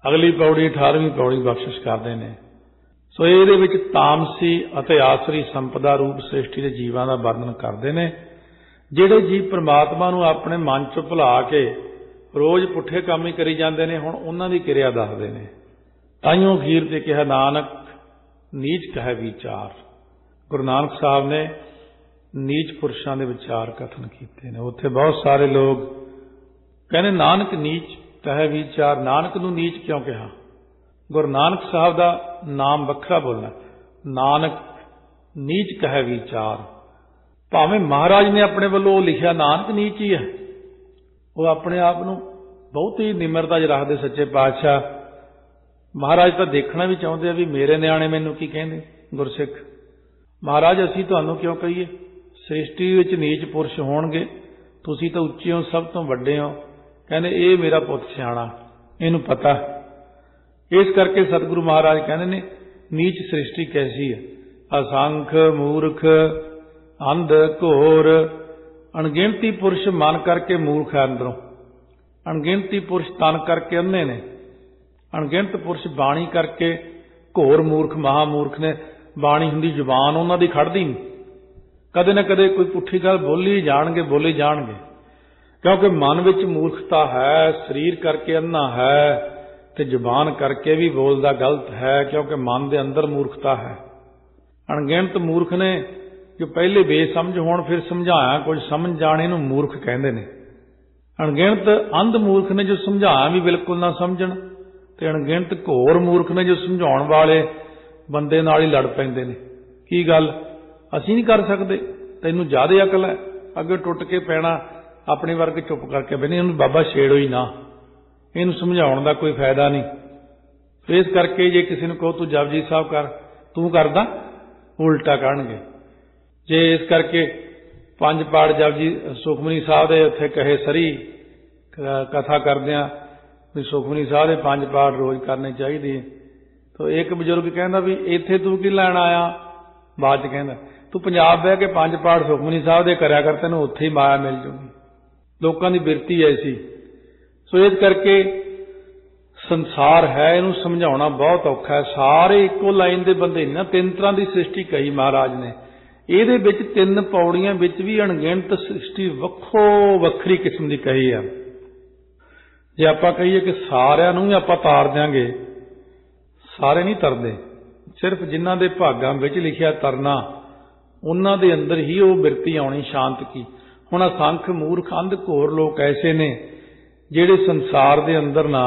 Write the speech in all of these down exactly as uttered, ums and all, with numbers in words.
अगली पौड़ी अठारहवीं पौड़ी बख्शिश करते हैं। सो ये तामसी अते आसरी संपदा रूप सृष्टि के जीवां का वर्णन करते हैं, जिहड़े जीव परमात्मा नूं अपने मन चों भुला के रोज़ पुठे काम ही करी जाते हैं। हुण उन्हां दी किरिया दसदे ने। ताइयों अखीर ते कहा नानक नीच कहे विचार। गुरु नानक साहब ने नीच पुरुषों के विचार कथन किए हैं। उत्थे बहुत सारे लोग कहने नानक नीच कहे विचार, नानक नूं नीच क्यों कहा? गुरु नानक साहब का नाम वखरा बोलना, नानक नीच कहे विचार। भावें महाराज ने अपने वालों लिखिया नानक नीच ही है, वो अपने आप नूं बहुत ही निमरता च रखते सच्चे पातशाह। महाराज तो देखना भी चाहते हैं भी मेरे न्याणे मैनू की कहते गुरसिख। महाराज असीं तुहानूं क्यों कहिए? सृष्टि विच नीच पुरुष होणगे, तुसीं तां उच्चे हो, सब तो वड्डे हो। कहने ये मेरा पुੱਤ सियाणा, इहनूं पता। इस करके सतगुरु महाराज कहते ने नीच सृष्टि कैसी है? असंख मूर्ख अंध घोर, अणगिणती पुरुष मन करके मूर्ख है अंदरों, अणगिणती पुरुष तन करके अंधे ने, अणगिणत पुरुष बाणी करके घोर मूर्ख महामूर्ख ने। बाणी हुंदी जुबान उन्हां दी खड़दी नहीं, कदे न कदे कोई पुट्ठी गल बोली जाणगे बोली जाणगे, क्योंकि मन विच मूर्खता है। शरीर करके अन्ना है ते जुबान करके भी बोलदा गलत है, क्योंकि मन दे अंदर मूर्खता है। अणगिणत मूर्ख ने जो पहले बेसमझ होण फिर समझाया कुछ समझ जाने नूं मूर्ख कहंदे ने। अणगिणत अंध मूर्ख ने जो समझाया भी बिल्कुल ना समझण, ते अणगिणत घोर मूर्ख ने जो समझाउण वाले बंदे नाल ही लड़ पैंदे ने। की गल असीं नहीं कर सकते? तैनूं ज़्यादा अकल है, अगे टुट के पैना, अपने वर्ग चुप करके बहने इहनूं बाबा छेड़ो ही ना, इहनूं समझाउण दा कोई फायदा नहीं। इस करके जे किसी नूं कहो तू जपजी साहब कर, तू करदा, उल्टा करनगे। जे इस करके पंज पाठ जपजी सुखमनी साहब दे उत्थे कहे सरी कथा करदिआं भी सुखमनी साहब दे पंज पाठ रोज़ करने चाहिए, तो एक बजुर्ग कहंदा भी इत्थे तू की लैण आया? बाद च कहंदा तू पंजाब बह के पंज पाठ सुखमनी साहब दे करया कर, तैनूं उत्थे ही माया मिल जूगी। लोगों की बिरती ऐसी। सो इस करके संसार है, इनू समझाना बहुत औखा है। सारे इको लाइन के बंदे नहीं ना, तीन तरह की सृष्टि कही महाराज ने। ये विच तीन पौड़ियां विच भी अणगिणत सृष्टि वक्खो वक्खरी किस्म की कही है। जे आपां कहिए कि सारिआं नूं ही आपां तार देंगे, सारे नहीं तरदे, सिर्फ जिन्हां दे भागां विच लिखिआ तरना उन्हां दे अंदर ही वो बिरती आउणी शांत की। हुण असंख मूर्ख अंध घोर लोग ऐसे ने जिहड़े संसार दे अंदर ना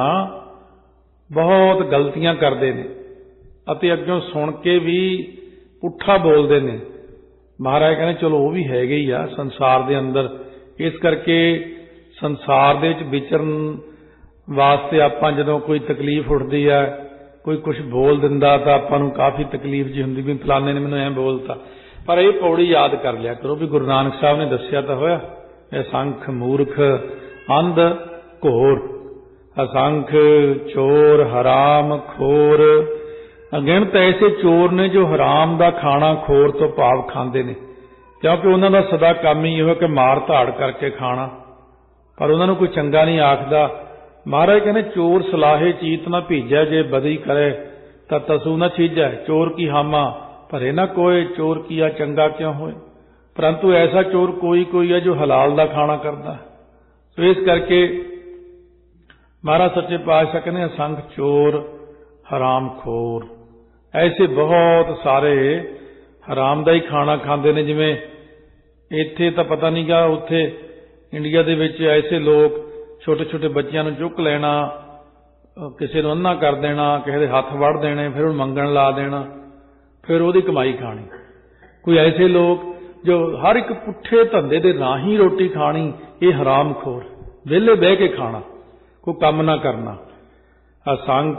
बहुत गलतियां करते हैं अते अग्गों सुन के भी पुट्ठा बोलते हैं। महाराज कहने चलो वो भी हैगे ही आ संसार दे अंदर। इस करके संसार दे विच विचरन वास्ते आपां जदों कोई तकलीफ उठदी है, कोई कुछ बोल दिंदा तां आपां नूं काफ़ी तकलीफ जी हुंदी भी फलाने ने मैनूं ऐ बोलता। पर यह पौड़ी याद कर लिया करो भी गुरु नानक साहब ने दसिया तो होया, असंख मूर्ख अंध घोर, असंख चोर हराम खोर। अगिणत ऐसे चोर ने जो हराम का खाना खोर तो भाव खांदे ने, क्योंकि उन्होंने सदा काम ही यह कि मार धाड़ करके खाना, पर उन्होंने कोई चंगा नहीं आखदा। महाराज कहने चोर सलाहे चीत ना भीजै, जे बदी करे तो तसू न छीजै। चोर की हामा भरे न कोय, चोर किया चंगा क्यों होए। परंतु ऐसा चोर कोई कोई है जो हलाल का खाना करता है। तो इस करके महाराज सच्चे पातशाह कहने असंख चोर हराम खोर, ऐसे बहुत सारे हराम का ही खाना खाते हैं। जिमें इत्थे तो पता नहीं गा, उत्थे इंडिया दे विच ऐसे लोग छोटे छोटे बच्चों को चुक लेना, किसी को अन्ना कर देना, किसी के हथ वड़ देने, फिर उन्हें मंगण ला देना, फिर वो कमाई खानी। कोई ऐसे लोग जो हर एक पुट्ठे धंधे दे राह ही रोटी खानी, ये हराम खोर, वेले बह के खाना, कोई काम ना करना। असंख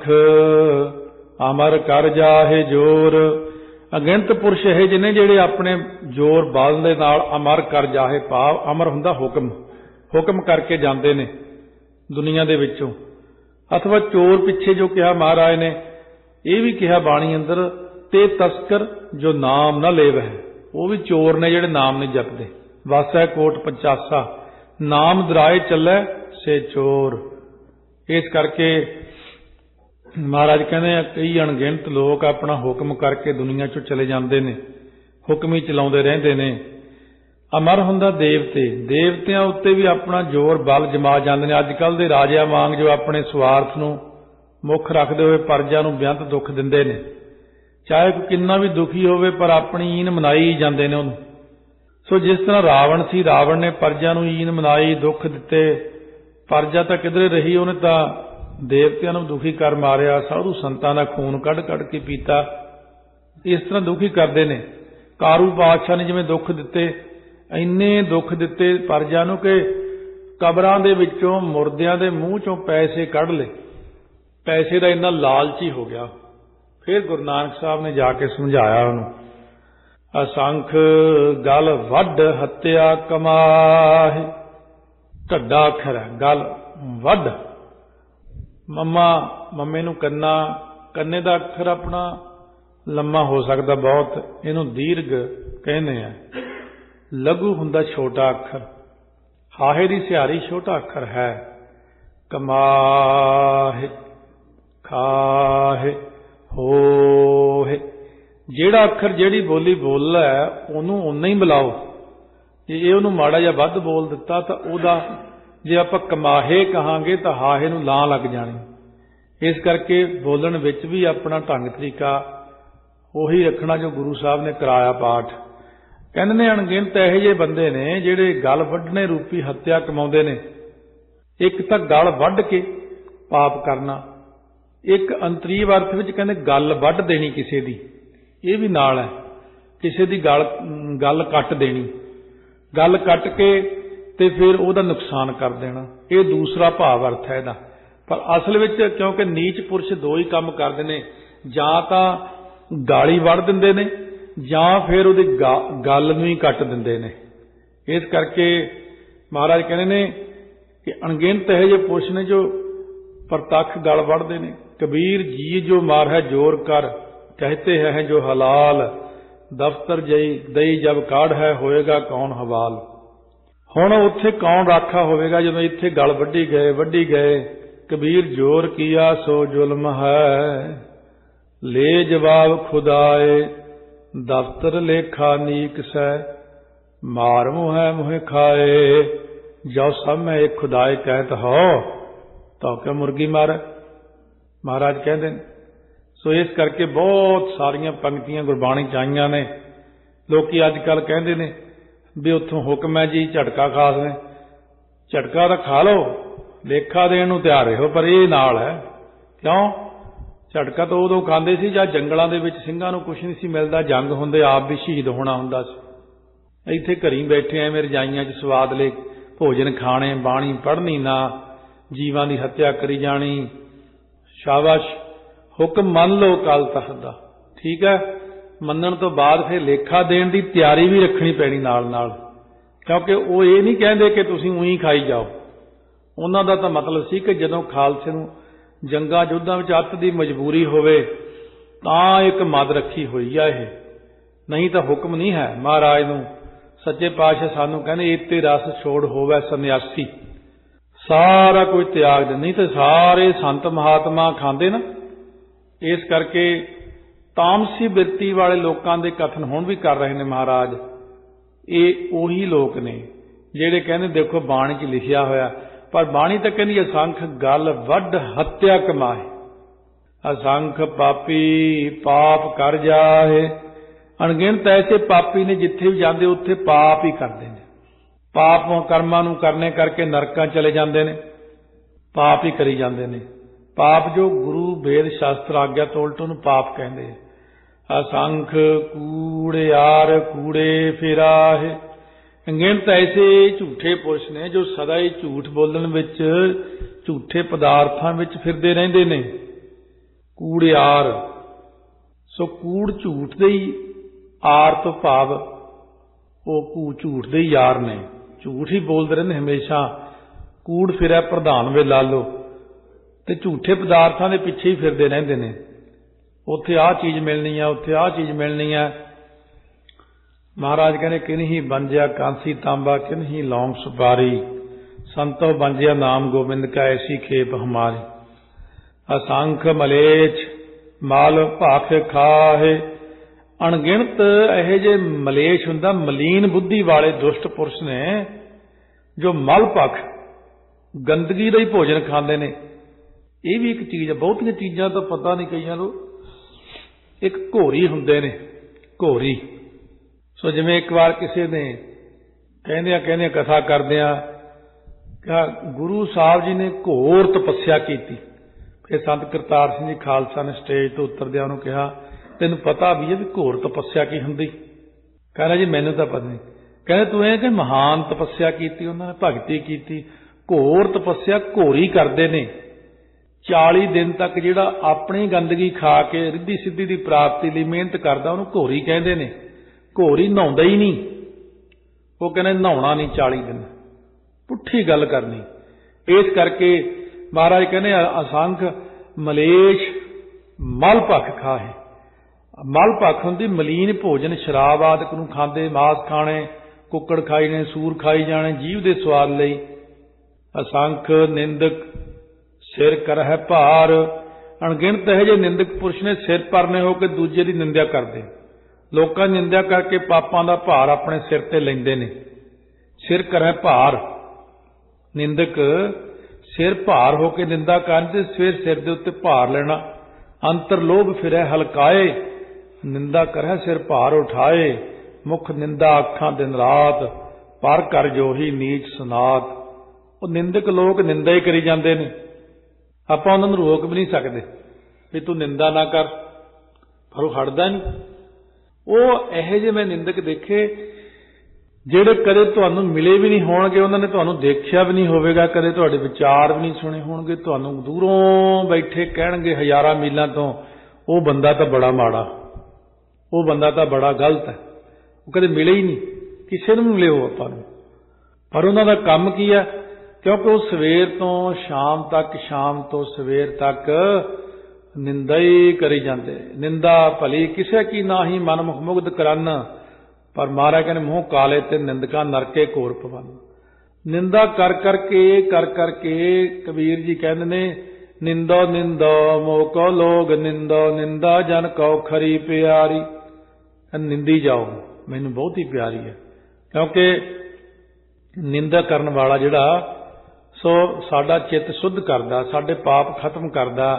अमर कर जाहे जोर, अगिणत पुरुष है जिन्हें जेड़े अपने जोर बल दे नाल अमर कर जाहे, भाव अमर हुंदा हुक्म, हुक्म करके जाते ने दुनिया दे विचों। अथवा चोर पिछे जो कहा महाराज ने, यह भी कहा बाणी अंदर, ते तस्कर जो नाम न लेव है, वो भी चोर ने जेड़े नाम नहीं जपते। वासै कोट पचासा नाम दराए चलै से चोर। इस करके महाराज कहते हैं कई अणगिणत लोग अपना हुक्म करके दुनिया चों चले जाते हैं, हुक्म ही चलाते रहते हैं। अमर हुंदा देवते, देवतियां उत्ते भी अपना जोर बल जमा जाते हैं। अजकल के राजा वांग जो अपने स्वार्थ नूं मुख रखते हुए प्रजा नूं बेअंत दुख दिंदे ने, चाहे कोई किन्ना भी दुखी होवे पर अपनी ईन मनाई जाते हैं उन्होंने। सो जिस तरह रावण सी, रावण ने प्रजा नूं ईन मनाई, दुख दिते, प्रजा तां किधरे रही, उन्हें तां देवतियां नूं दुखी कर मारिया, साधु संतां दा खून कढ़ कढ़ के पीता। इस तरह दुखी करते हैं। कारू बादशाह ने जिवें दुख दिते, इन्ने दुख दिते प्रजा नूं कि कबरां दे विचों मुरदियां दे मूँह चों पैसे कढ़ ले। पैसे का इन्ना लालची हो गया। फिर गुरु नानक साहब ने जाके समझाया उन्होंने, असंख गल वड हत्या कमाहे। ढड्डा अखर है, गल वड, मम्मा मम्मे नूं कन्ना, कन्ने का अखर अपना लम्मा हो सकता बहुत, इनू दीर्घ कहने हैं। लघु हुंदा छोटा अखर, हाहे दी सिहारी छोटा अखर है। कमाहे, खाहे, होहे, जेड़ा अखर जेड़ी बोली बोलदा है उन्होंने उन्ना ही बुलाओ। जे ये उन्होंने माड़ा जिहा वध बोल दिता तो उहदा जे आपां कमाहे कहांगे तो हाहे नूं लां लग जानी। इस करके बोलण विच भी अपना ढंग तरीका उही रखना जो गुरु साहब ने कराया पाठ। कहंदे ने अणगिणत इहो जिहे बंदे ने जिहड़े गल वढणे रूपी हत्या कमाउंदे ने। एक तां गल वढ के पाप करना, एक अंतरीव अर्थ विच कहंदे गल वढ देनी किसी दी, ये भी नाल है। किसी दी गल गल कट देनी, गल कट के ते फिर उहदा नुकसान कर देना, ये दूसरा भाव अर्थ है इहदा। पर असल विच क्योंकि नीच पुरुष दो ही काम करदे ने, जां तां गाली वड़ दिंदे ने जां फिर उहदी गल नूं ही कट दिंदे ने। इस करके महाराज कहंदे ने कि अणगिणत इहो जिहे पुरुष ने जो प्रतख गल वढ़दे ने। कबीर जी जो मार है जोर कर, कहते हैं जो हलाल, दफ्तर जई दई जब काढ़ है होएगा कौन हवाल। हुण उत्थे कौन राखा होवेगा जदों इत्थे गल वड्डी गए वड्डी गए। कबीर जोर किया सो जुल्म है, ले जवाब खुदाए, दफ्तर लेखा नीक सै, मार मुँह मुँह खाए। जो सब में एक खुदाए कहत हो तो क्या मुर्गी मारे, महाराज कहते हैं। सो इस करके बहुत सारिया पंक्तियां गुरबाणी च आईयां ने। लोकी अजकल कहते ने भी उत्थों हुक्म है जी झटका खा सकें, झटका तो खा लो, लेखा देण नूं तैयार रहो, पर यह नाल है। क्यों? झटका तो उदों खांदे सी जद जंगलां दे विच ਸਿੰਘਾਂ नूं कुछ नहीं सी मिलदा, जंग हुंदे आप भी शहीद होना हुंदा सी। इत्थे घरी बैठे एवें रजाइयां च स्वाद ले भोजन खाने, बाणी पढ़नी ना, जीवां दी हत्या करी जानी। शाबाश, हुक्म मन लो कल तख्त दा, ठीक है। मनण तो बाद फिर लेखा देण दी तैयारी भी रखनी पैनी नाल नाल, क्योंकि वो ये नहीं कहते कि तुसीं उही खाई जाओ। उन्हां दा तां मतलब सी कि जदों खालसे नूं जंगां युद्धां विच अत दी मजबूरी होवे तां एक मद रखी हुई है, ये नहीं तो हुक्म नहीं है। महाराज नूं सच्चे पातशाह सानूं कहंदे इत्ते रस छोड़ होवे सन्यासी, सारा कोई त्याग दे, नहीं तो सारे संत महात्मा खांदे ना। इस करके तामसी बिरती वाले लोगों के कथन हुण भी कर रहे हैं महाराज। ये उही लोग ने जिहड़े कहंदे देखो बाणी च लिखिया होया, पर बाणी तो कहंदी असंख गल वड हत्या कमाए। असंख पापी पाप कर जाए। अणगिणत ऐसे पापी ने जिथे भी जाते उत्थे पाप ही करते हैं। पाप कर्मां नूं करने करके नरकां चले जाते हैं, पाप ही करी जाते हैं। पाप जो गुरु वेद शास्त्र आग्या तो उल्ट उन्होंने पाप कहते हैं। असंख कूड़ियार कूड़े फिराहे। अणगिणत ऐसे झूठे पुरुष ने जो सदा ही झूठ बोलण विच, झूठे पदार्थां विच फिरदे रहिंदे ने। कूड़ियार, सो कूड़ झूठ दे ही, आर तो भाव वो झूठ दे ही यार ने, झूठ ही बोलते रहते हमेशा। कूड़ फिरै प्रधान वे लालो, ते झूठे पदार्थां दे पिछे ही फिरदे रहिंदे ने। उत्थे आ चीज़ मिलनी है, उत्थे आ चीज़ मिलनी है। महाराज कहने किन्हीं बंजिया कांसी तांबा, किन्हीं लौंग सुपारी, संतो बंजिया नाम गोबिंद का ऐसी खेप हमारी। असंख मलेच मल भाख खाहे। अणगिणत ਇਹੋ ਜਿਹੇ ਮਲੇਸ਼ ਹੁੰਦਾ, ਮਲੀਨ ਬੁੱਧੀ ਵਾਲੇ ਦੁਸ਼ਟ ਪੁਰਸ਼ ਨੇ ਜੋ ਮਲ ਭਖ ਗੰਦਗੀ ਦਾ ਹੀ ਭੋਜਨ ਖਾਂਦੇ ਨੇ। ਇਹ ਵੀ ਇੱਕ ਚੀਜ਼ ਹੈ। ਬਹੁਤੀਆਂ ਚੀਜ਼ਾਂ ਤਾਂ ਪਤਾ ਨਹੀਂ ਕਈਆਂ ਨੂੰ। ਇੱਕ ਘੋਰੀ ਹੁੰਦੇ ਨੇ, ਘੋਰੀ। ਸੋ ਜਿਵੇਂ ਇੱਕ ਵਾਰ ਕਿਸੇ ਨੇ ਕਹਿੰਦਿਆਂ ਕਹਿੰਦਿਆਂ ਕਥਾ ਕਰਦਿਆਂ ਕਿਹਾ ਗੁਰੂ ਸਾਹਿਬ ਜੀ ਨੇ ਘੋਰ ਤਪੱਸਿਆ ਕੀਤੀ। ਫਿਰ ਸੰਤ ਕਰਤਾਰ ਸਿੰਘ ਜੀ ਖਾਲਸਾ ਨੇ ਸਟੇਜ ਤੋਂ ਉਤਰਦਿਆਂ ਉਹਨੂੰ ਕਿਹਾ ਤੈਨੂੰ ਪਤਾ ਵੀ ਹੈ ਵੀ ਘੋਰ ਤਪੱਸਿਆ ਕੀ ਹੁੰਦੀ? ਕਹਿੰਦਾ ਜੀ ਮੈਨੂੰ ਤਾਂ ਪਤਾ ਨਹੀਂ। ਕਹਿੰਦੇ ਤੂੰ ਇਹ ਕਿ ਮਹਾਨ ਤਪੱਸਿਆ ਕੀਤੀ, ਉਹਨਾਂ ਨੇ ਭਗਤੀ ਕੀਤੀ। ਘੋਰ ਤਪੱਸਿਆ ਘੋਰੀ ਕਰਦੇ ਨੇ। ਚਾਲੀ ਦਿਨ ਤੱਕ ਜਿਹੜਾ ਆਪਣੀ ਗੰਦਗੀ ਖਾ ਕੇ ਰਿੱਧੀ ਸਿੱਧੀ ਦੀ ਪ੍ਰਾਪਤੀ ਲਈ ਮਿਹਨਤ ਕਰਦਾ ਉਹਨੂੰ ਘੋਰੀ ਕਹਿੰਦੇ ਨੇ। ਘੋਰੀ ਨਹਾਉਂਦਾ ਹੀ ਨਹੀਂ। ਉਹ ਕਹਿੰਦੇ ਨਹਾਉਣਾ ਨਹੀਂ ਚਾਲੀ ਦਿਨ, ਪੁੱਠੀ ਗੱਲ ਕਰਨੀ। ਇਸ ਕਰਕੇ ਮਹਾਰਾਜ ਕਹਿੰਦੇ ਅਸੰਖ ਮਲੇਸ਼ ਮਲ ਭਖ ਖਾਹੇ। ਮਲ ਭਖ ਹੁੰਦੀ ਮਲੀਨ ਭੋਜਨ, ਸ਼ਰਾਬ ਆਦਿਕ ਨੂੰ ਖਾਂਦੇ, ਮਾਸ ਖਾਣੇ, ਕੁੱਕੜ ਖਾਈ ਨੇ, ਸੂਰ ਖਾਈ ਜਾਣੇ ਜੀਵ ਦੇ ਸਵਾਦ ਲਈ। ਅਸੰਖ ਨਿੰਦਕ ਸਿਰ ਕਰਹਿ ਭਾਰ। ਅਣਗਿਣਤ ਇਹੋ ਜਿਹੇ ਨਿੰਦਕ ਪੁਰਸ਼ ਨੇ ਸਿਰ ਪਰਨੇ ਹੋ ਕੇ ਦੂਜੇ ਦੀ ਨਿੰਦਿਆ ਕਰਦੇ। ਲੋਕਾਂ ਦੀ ਨਿੰਦਿਆ ਕਰਕੇ ਪਾਪਾਂ ਦਾ ਭਾਰ ਆਪਣੇ ਸਿਰ ਤੇ ਲੈਂਦੇ ਨੇ। ਸਿਰ ਕਰਹਿ ਭਾਰ, ਨਿੰਦਕ ਸਿਰ ਭਾਰ ਹੋ ਕੇ ਨਿੰਦਾ ਕਰਨ ਤੇ ਸਵੇਰ ਸਿਰ ਦੇ ਉੱਤੇ ਭਾਰ ਲੈਣਾ। ਅੰਤਰ ਲੋਭ ਫਿਰੈ ਹਲਕਾਏ, ਨਿੰਦਾ ਕਰਹਿ ਸਿਰ ਭਾਰ ਉਠਾਏ। ਮੁਖ ਨਿੰਦਾ ਅੱਖਾਂ ਦਿਨ ਰਾਤ, ਪਰ ਕਰ ਜੋਹੀ ਨੀਚ ਸਨਾਤ। ਉਹ ਨਿੰਦਕ ਲੋਕ ਨਿੰਦਾ ਹੀ ਕਰੀ ਜਾਂਦੇ ਨੇ। ਆਪਾਂ ਉਹਨਾਂ ਨੂੰ ਰੋਕ ਵੀ ਨਹੀਂ ਸਕਦੇ ਵੀ ਤੂੰ ਨਿੰਦਾ ਨਾ ਕਰ, ਪਰ ਉਹ ਹਟਦਾ ਨਹੀਂ। ਉਹ ਇਹੋ ਜਿਹੇ ਮੈਂ ਨਿੰਦਕ ਦੇਖੇ ਜਿਹੜੇ ਕਦੇ ਤੁਹਾਨੂੰ ਮਿਲੇ ਵੀ ਨਹੀਂ ਹੋਣਗੇ, ਉਹਨਾਂ ਨੇ ਤੁਹਾਨੂੰ ਦੇਖਿਆ ਵੀ ਨਹੀਂ ਹੋਵੇਗਾ, ਕਦੇ ਤੁਹਾਡੇ ਵਿਚਾਰ ਵੀ ਨਹੀਂ ਸੁਣੇ ਹੋਣਗੇ। ਤੁਹਾਨੂੰ ਦੂਰੋਂ ਬੈਠੇ ਕਹਿਣਗੇ ਹਜ਼ਾਰਾਂ ਮੀਲਾਂ ਤੋਂ ਉਹ ਬੰਦਾ ਤਾਂ ਬੜਾ ਮਾੜਾ, ਉਹ ਬੰਦਾ ਤਾਂ ਬੜਾ ਗਲਤ ਹੈ। ਉਹ ਕਦੇ ਮਿਲੇ ਹੀ ਨਹੀਂ, ਕਿਸੇ ਨੂੰ ਮਿਲੇ ਹੋ ਆਪਾਂ ਨੂੰ। ਪਰ ਉਹਨਾਂ ਦਾ ਕੰਮ ਕੀ ਹੈ? ਕਿਉਂਕਿ ਉਹ ਸਵੇਰ ਤੋਂ ਸ਼ਾਮ ਤੱਕ, ਸ਼ਾਮ ਤੋਂ ਸਵੇਰ ਤੱਕ ਨਿੰਦਾ ਹੀ ਕਰੀ ਜਾਂਦੇ। ਨਿੰਦਾ ਭਲੀ ਕਿਸੇ ਕੀ ਨਾਹੀ ਮਨ ਮੁਖ ਮੁਗਧ ਕਰਨ, ਪਰ ਮਹਾਰਾਜ ਕਹਿੰਦੇ ਮੂੰਹ ਕਾਲੇ ਤੇ ਨਿੰਦਕਾਂ ਨਰਕੇ ਘੋਰ ਪਵਨ। ਨਿੰਦਾ ਕਰ ਕਰਕੇ ਕਰ ਕਰਕੇ ਕਬੀਰ ਜੀ ਕਹਿੰਦੇ ਨੇ ਨਿੰਦੋ ਨਿੰਦੋ ਮੋਹ ਕੋ ਲੋਗ ਨਿੰਦੋ, ਨਿੰਦਾ ਜਨ ਕਉ ਖਰੀ ਪਿਆਰੀ। ਨਿੰਦੀ ਜਾਓ, ਮੈਨੂੰ ਬਹੁਤ ਹੀ ਪਿਆਰੀ ਹੈ। ਕਿਉਂਕਿ ਨਿੰਦਾ ਕਰਨ ਵਾਲਾ ਜਿਹੜਾ ਸੋ ਸਾਡਾ ਚਿੱਤ ਸ਼ੁੱਧ ਕਰਦਾ, ਸਾਡੇ ਪਾਪ ਖਤਮ ਕਰਦਾ,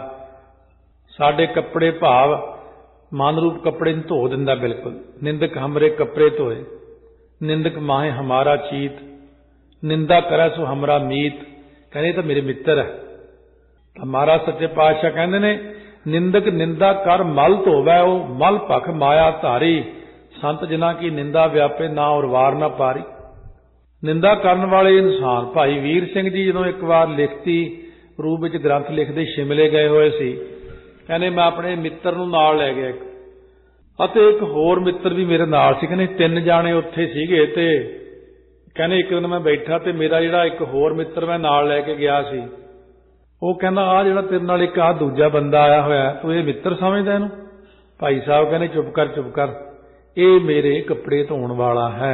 ਸਾਡੇ ਕੱਪੜੇ ਭਾਵ ਮਨ ਰੂਪ ਕੱਪੜੇ ਨੂੰ ਧੋ ਦਿੰਦਾ ਬਿਲਕੁਲ। ਨਿੰਦਕ ਹਮਰੇ ਕੱਪੜੇ ਧੋਏ, ਨਿੰਦਕ ਮਾਹੇ ਹਮਾਰਾ ਚੀਤ, ਨਿੰਦਾ ਕਰੇ ਸੋ ਹਮਰਾ ਮੀਤ। ਕਹਿੰਦੇ ਤਾਂ ਮੇਰੇ ਮਿੱਤਰ ਹੈ। ਤਾਂ ਮਹਾਰਾਜ ਸੱਚੇ ਪਾਤਸ਼ਾਹ ਕਹਿੰਦੇ ਨੇ ਨਿੰਦਕ ਨਿੰਦਾ ਕਰ ਮਲ ਧੋਵੈ, ਉਹ ਮਲ ਭਖ ਮਾਇਆ ਧਾਰੀ। ਸੰਤ ਜਿਨ੍ਹਾਂ ਕੀ ਨਿੰਦਾ ਵਿਆਪੇ ਨਾ ਔਰ ਵਾਰ ਨਾ ਪਾਰੀ। ਨਿੰਦਾ ਕਰਨ ਵਾਲੇ ਇਨਸਾਨ। ਭਾਈ ਵੀਰ ਸਿੰਘ ਜੀ ਜਦੋਂ ਇੱਕ ਵਾਰ ਲਿਖਤੀ ਰੂਪ ਵਿੱਚ ਗ੍ਰੰਥ ਲਿਖਦੇ ਸ਼ਿਮਲੇ ਗਏ ਹੋਏ ਸੀ, ਕਹਿੰਦੇ ਮੈਂ ਆਪਣੇ ਮਿੱਤਰ ਨੂੰ ਨਾਲ ਲੈ ਗਿਆ ਇੱਕ, ਅਤੇ ਇੱਕ ਹੋਰ ਮਿੱਤਰ ਵੀ ਮੇਰੇ ਨਾਲ ਸੀ। ਕਹਿੰਦੇ ਤਿੰਨ ਜਾਣੇ ਉੱਥੇ ਸੀਗੇ। ਤੇ ਕਹਿੰਦੇ ਇੱਕ ਦਿਨ ਮੈਂ ਬੈਠਾ ਤੇ ਮੇਰਾ ਜਿਹੜਾ ਇੱਕ ਹੋਰ ਮਿੱਤਰ ਮੈਂ ਨਾਲ ਲੈ ਕੇ ਗਿਆ ਸੀ, ਉਹ ਕਹਿੰਦਾ ਆਹ ਜਿਹੜਾ ਤੇਰੇ ਨਾਲ ਇੱਕ ਆਹ ਦੂਜਾ ਬੰਦਾ ਆਇਆ ਹੋਇਆ, ਤੂੰ ਇਹ ਮਿੱਤਰ ਸਮਝਦਾ ਇਹਨੂੰ? ਭਾਈ ਸਾਹਿਬ ਕਹਿੰਦੇ ਚੁੱਪ ਕਰ ਚੁੱਪ ਕਰ, ਇਹ ਮੇਰੇ ਕੱਪੜੇ ਧੋਣ ਵਾਲਾ ਹੈ,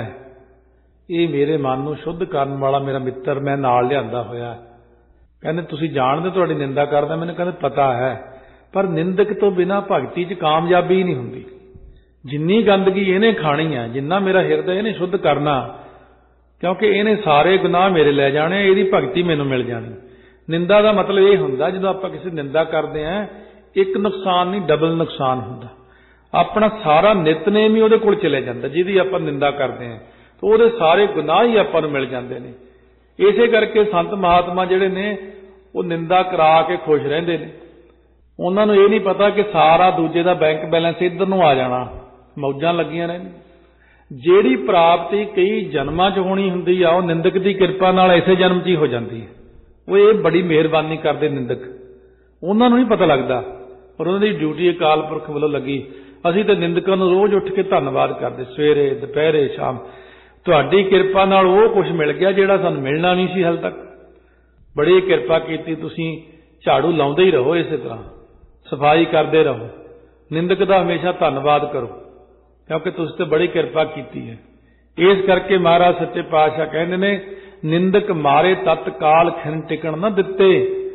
ਇਹ ਮੇਰੇ ਮਨ ਨੂੰ ਸ਼ੁੱਧ ਕਰਨ ਵਾਲਾ ਮੇਰਾ ਮਿੱਤਰ ਮੈਂ ਨਾਲ ਲਿਆਂਦਾ ਹੋਇਆ। ਕਹਿੰਦੇ ਤੁਸੀਂ ਜਾਣਦੇ ਤੁਹਾਡੀ ਨਿੰਦਾ ਕਰਦਾ? ਮੈਨੂੰ ਕਹਿੰਦੇ ਪਤਾ ਹੈ, ਪਰ ਨਿੰਦਕ ਤੋਂ ਬਿਨਾਂ ਭਗਤੀ 'ਚ ਕਾਮਯਾਬੀ ਨਹੀਂ ਹੁੰਦੀ। ਜਿੰਨੀ ਗੰਦਗੀ ਇਹਨੇ ਖਾਣੀ ਹੈ, ਜਿੰਨਾ ਮੇਰਾ ਹਿਰਦਾ ਇਹਨੇ ਸ਼ੁੱਧ ਕਰਨਾ, ਕਿਉਂਕਿ ਇਹਨੇ ਸਾਰੇ ਗੁਨਾਹ ਮੇਰੇ ਲੈ ਜਾਣੇ, ਇਹਦੀ ਭਗਤੀ ਮੈਨੂੰ ਮਿਲ ਜਾਣੀ। ਨਿੰਦਾ ਦਾ ਮਤਲਬ ਇਹ ਹੁੰਦਾ ਜਦੋਂ ਆਪਾਂ ਕਿਸੇ ਨਿੰਦਾ ਕਰਦੇ ਹਾਂ, ਇੱਕ ਨੁਕਸਾਨ ਨਹੀਂ ਡਬਲ ਨੁਕਸਾਨ ਹੁੰਦਾ। ਆਪਣਾ ਸਾਰਾ ਨਿਤਨੇਮ ਹੀ ਉਹਦੇ ਕੋਲ ਚਲੇ ਜਾਂਦਾ ਜਿਹਦੀ ਆਪਾਂ ਨਿੰਦਾ ਕਰਦੇ ਹਾਂ, ਤਾਂ ਉਹਦੇ ਸਾਰੇ ਗੁਨਾਹ ਹੀ ਆਪਾਂ ਨੂੰ ਮਿਲ ਜਾਂਦੇ ਨੇ। ਇਸੇ ਕਰਕੇ ਸੰਤ ਮਹਾਤਮਾ ਜਿਹੜੇ ਨੇ ਉਹ ਨਿੰਦਾ ਕਰਾ ਕੇ ਖੁਸ਼ ਰਹਿੰਦੇ ਨੇ। ਉਹਨਾਂ ਨੂੰ ਇਹ ਨਹੀਂ ਪਤਾ ਕਿ ਸਾਰਾ ਦੂਜੇ ਦਾ ਬੈਂਕ ਬੈਲੈਂਸ ਇੱਧਰ ਨੂੰ ਆ ਜਾਣਾ, ਮੌਜਾਂ ਲੱਗੀਆਂ ਰਹਿੰਦੀਆਂ। ਜਿਹੜੀ ਪ੍ਰਾਪਤੀ ਕਈ ਜਨਮਾਂ 'ਚ ਹੋਣੀ ਹੁੰਦੀ ਆ, ਉਹ ਨਿੰਦਕ ਦੀ ਕਿਰਪਾ ਨਾਲ ਇਸੇ ਜਨਮ 'ਚ ਹੀ ਹੋ ਜਾਂਦੀ ਹੈ। ਉਹ ਇਹ ਬੜੀ ਮਿਹਰਬਾਨੀ ਕਰਦੇ ਨਿੰਦਕ, ਉਹਨਾਂ ਨੂੰ ਨਹੀਂ ਪਤਾ ਲੱਗਦਾ, ਪਰ ਉਹਨਾਂ ਦੀ ਡਿਊਟੀ ਅਕਾਲ ਪੁਰਖ ਵੱਲੋਂ ਲੱਗੀ। ਅਸੀਂ ਤਾਂ ਨਿੰਦਕਾਂ ਨੂੰ ਰੋਜ਼ ਉੱਠ ਕੇ ਧੰਨਵਾਦ ਕਰਦੇ, ਸਵੇਰੇ ਦੁਪਹਿਰੇ ਸ਼ਾਮ, ਤੁਹਾਡੀ ਕਿਰਪਾ ਨਾਲ ਉਹ ਕੁਝ ਮਿਲ ਗਿਆ ਜਿਹੜਾ ਸਾਨੂੰ ਮਿਲਣਾ ਨਹੀਂ ਸੀ ਹਾਲੇ ਤੱਕ। ਬੜੀ ਕਿਰਪਾ ਕੀਤੀ, ਤੁਸੀਂ ਝਾੜੂ ਲਾਉਂਦੇ ਹੀ ਰਹੋ, ਇਸੇ ਤਰ੍ਹਾਂ ਸਫਾਈ ਕਰਦੇ ਰਹੋ। ਨਿੰਦਕ ਦਾ ਹਮੇਸ਼ਾ ਧੰਨਵਾਦ ਕਰੋ, ਕਿਉਂਕਿ ਤੁਸੀਂ ਤੇ ਬੜੀ ਕਿਰਪਾ ਕੀਤੀ ਹੈ। ਇਸ ਕਰਕੇ ਮਹਾਰਾਜ ਸੱਚੇ ਪਾਤਸ਼ਾਹ ਕਹਿੰਦੇ ਨੇ ਨਿੰਦਕ ਮਾਰੇ ਤਤਕਾਲ ਖਿਨ ਟਿਕਣ ਨਾ ਦਿੱਤੇ,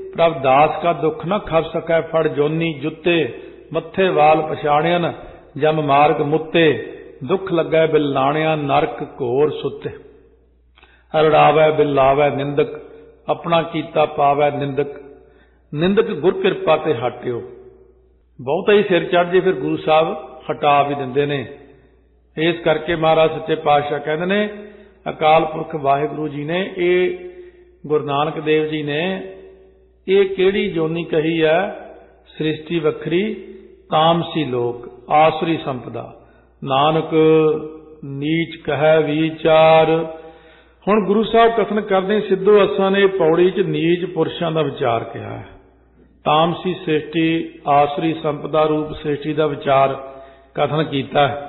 प्रभ दास का दुख न खप सकै, फड़ जोनी जुत्ते मत्थे वाल पछाणियन, जम मार्ग मुत्ते दुख लगै बिल लाणिया, नरक घोर सुते। अरड़ावै बिल लावै निंदक, अपना कीता पावै निंदक, निंदक गुर किरपा ते हटियो। बहुता ही सिर चढ़ जे फिर गुरु साहब हटा भी दिंदे ने। इस करके महाराज सच्चे पातशाह कहते ने, अकाल पुरख वाहिगुरु जी ने, ये गुरु नानक देव जी ने ये केड़ी जोनी कही है, सृष्टि वखरी तामसी लोक आसुरी संपदा, नानक नीच कह विचार। हुण गुरु साहब कथन करदे सिद्धो असां ने पौड़ी च नीच पुरुषां दा विचार किया है। तामसी सृष्टि आसुरी संपदा रूप सृष्टि का विचार कथन किया है।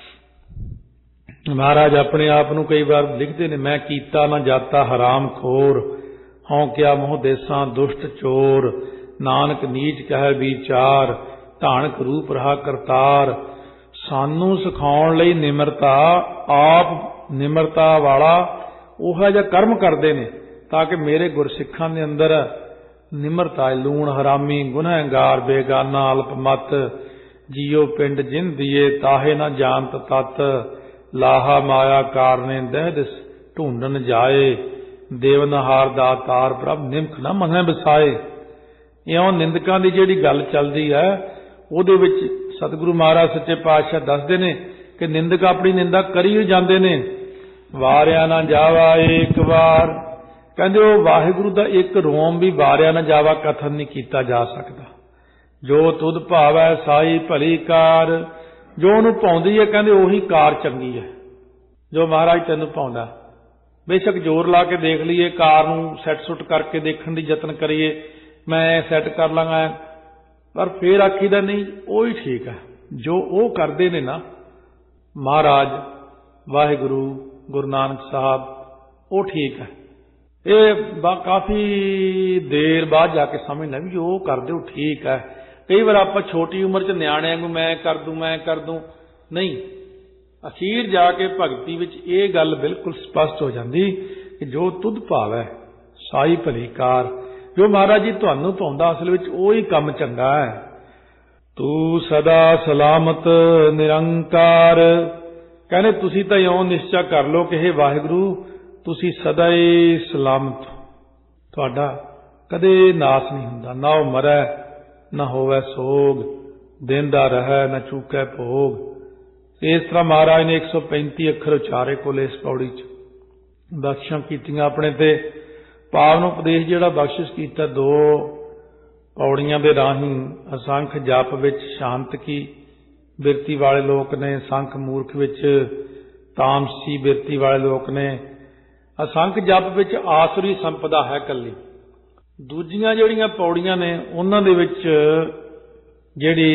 महाराज अपने आप नूं कई बार लिखते ने, मैं कीता ना जाता हराम खोर, हों क्या मोह देसां दुष्ट चोर, नानक नीच कह विचार, धानक रूप रहा करतार। सानू सिखाउण लई निमरता, आप निमरता वाला ओह जिहा कर्म करते ने ताकि मेरे गुरसिखां दे अंदर निमरता, लूण हरामी गुनहगार बेगाना अल्पमत, जियो पिंड जिन दिए ताहे न जानत तत, लाहा माया कारने दह दिस ढूंढन जाए, देवनहार दातार प्रभ निमख न मनै बसाए। इउं निंदकां दी जिहड़ी गल चलदी है ਉਹਦੇ ਵਿੱਚ सतगुरु महाराज सच्चे पातशाह दसदे ने कि निंदक अपनी निंदा करी ही जाते ने। वारिया ना जावा एक बार, कहते वो वाहिगुरु का एक रोम भी वारिया ना जावा कथन नहीं किया जा सकता। जो तुद भावै साई भली कार, जो उन्होंने भाउंदी है कहते उही कार चंगी है। जो महाराज तेनों भाउंदा, बेशक जोर ला के देख लीए, कार नूं सैट सुट करके देखने की यतन करिए, मैं सैट कर लांगा, पर फिर आखीदा नहीं वही ठीक है। जो वो करते ने ना महाराज वाहिगुरु गुरु नानक साहब, वो ठीक है। ये काफ़ी देर बाद जाके समझना भी वो कर दो ठीक है। कई बार आप छोटी उम्र च न्याणिਆਂ ਨੂੰ मैं कर दूं मैं कर दूं नहीं, अखीर जाके भगती विच ये गल बिल्कुल स्पष्ट हो जाती कि जो तुद भावै साई भली कार, जो महाराज जी तुहानू पाउंदा असल विच ओही काम चंगा है। तू सदा सलामत निरंकार, कहने तुसी तां इउं निश्चय कर लो कि हे वाहिगुरू तुसी सदा ही सलामत, तुहाडा कदे नाश नहीं हुंदा, ना ओ मरै न होवै सोग, देंदा रहै न चूकै भोग। इस तरह महाराज ने एक सौ पैंती अखर उचारे कोल इस पौड़ी च बख्शिशां कीतियां अपने ते। पावन उपदेश जिहड़ा बख्शिश कीता दो पौड़ियां दे राही, असंख जप विच शांत की बिरती वाले लोक ने, संख मूर्ख विच तामसी बिरती वाले लोक ने, असंख जप विच आसुरी संपदा है कल्ली। दूजियां जिहड़ियां पौड़ियां ने उन्हां दे विच जिहड़ी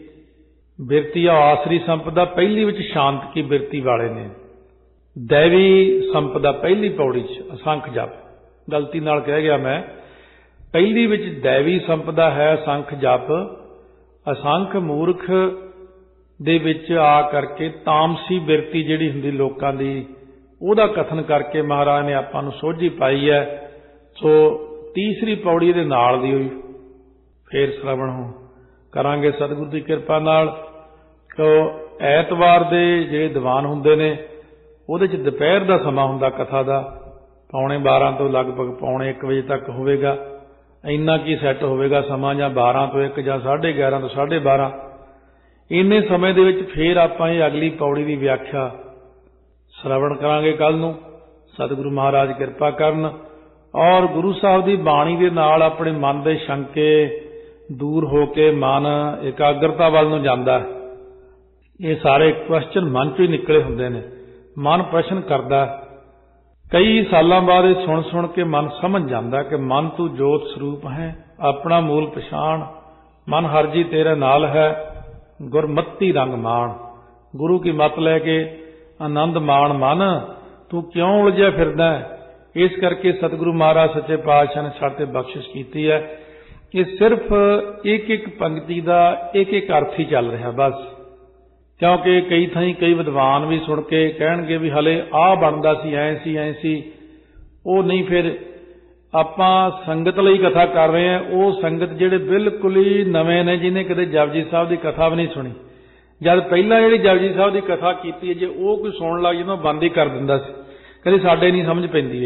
बिरती आसुरी संपदा, पहली विच शांत की बिरती वाले ने, दैवी संपदा पहली पौड़ी च असंख जप, गलती नाल कह गया मैं, पहली विच दैवी संपदा है असंख जप, असंख मूर्ख दे विच आ करके तामसी बिरती जिहड़ी हुंदी लोकां दी, ਉਹਦਾ कथन करके महाराज ने आपां नूं सोझी पाई है। सो तीसरी पौड़ी दे नाल दी होई फिर श्रवण हो करांगे सतगुरु की किरपा नाल। तो ऐतवार दे ਜਿਹੜੇ ਦੀਵਾਨ ਹੁੰਦੇ ਨੇ ਉਹਦੇ ਚ ਦੁਪਹਿਰ ਦਾ ਸਮਾਂ ਹੁੰਦਾ ਕਥਾ ਦਾ, पौने बारह तो लगभग पौने एक बजे तक होवेगा, इन्ना की सैट होवेगा समा, जां बारह तो एक जां साढ़े ग्यारह तो साढ़े बारह। इन्ने समय दे विच फिर आपां ये अगली पौड़ी की व्याख्या श्रवण करांगे कल नूं, सतगुरु महाराज किरपा करन और गुरु साहब की बाणी दे नाल अपने मन दे शंके दूर हो के मन एकाग्रता वाल नूं जांदा है। ये सारे क्वेश्चन मन चों ही निकले हुंदे ने, मन प्रश्न करदा है। कई सालों बाद सुन सुन के मन समझ जाता कि मन तू जोत स्वरूप है, अपना मूल पछाण, मन हर जी तेरे नाल है, गुरमत्ती रंग मान, गुरु की मत लैके आनंद मान मन, तू क्यों उलझिया फिरदा है। इस करके सतगुरु महाराज सच्चे पातशाह ने साडे बख्शिश की है। ये सिर्फ एक एक पंक्ति का एक एक अर्थ ही चल रहा बस, क्योंकि कई थाई कई विद्वान भी सुन के कहणगे भी हले आ बनदा सी ऐ सी ऐ सी, वो नहीं फिर ਆਪਾਂ ਸੰਗਤ ਲਈ ਕਥਾ ਕਰ ਰਹੇ ਹਾਂ, ਉਹ ਸੰਗਤ ਜਿਹੜੇ ਬਿਲਕੁਲ ਹੀ ਨਵੇਂ ਨੇ, ਜਿਹਨੇ ਕਦੇ ਜਪਜੀ ਸਾਹਿਬ ਦੀ ਕਥਾ ਵੀ ਨਹੀਂ ਸੁਣੀ। ਜਦ ਪਹਿਲਾਂ ਜਿਹੜੀ ਜਪਜੀ ਸਾਹਿਬ ਦੀ ਕਥਾ ਕੀਤੀ ਹੈ, ਜੇ ਉਹ ਕੋਈ ਸੁਣਨ ਲੱਗ ਜਾਂਦਾ ਬੰਦ ਹੀ ਕਰ ਦਿੰਦਾ ਸੀ, ਕਹਿੰਦੇ ਸਾਡੇ ਨਹੀਂ ਸਮਝ ਪੈਂਦੀ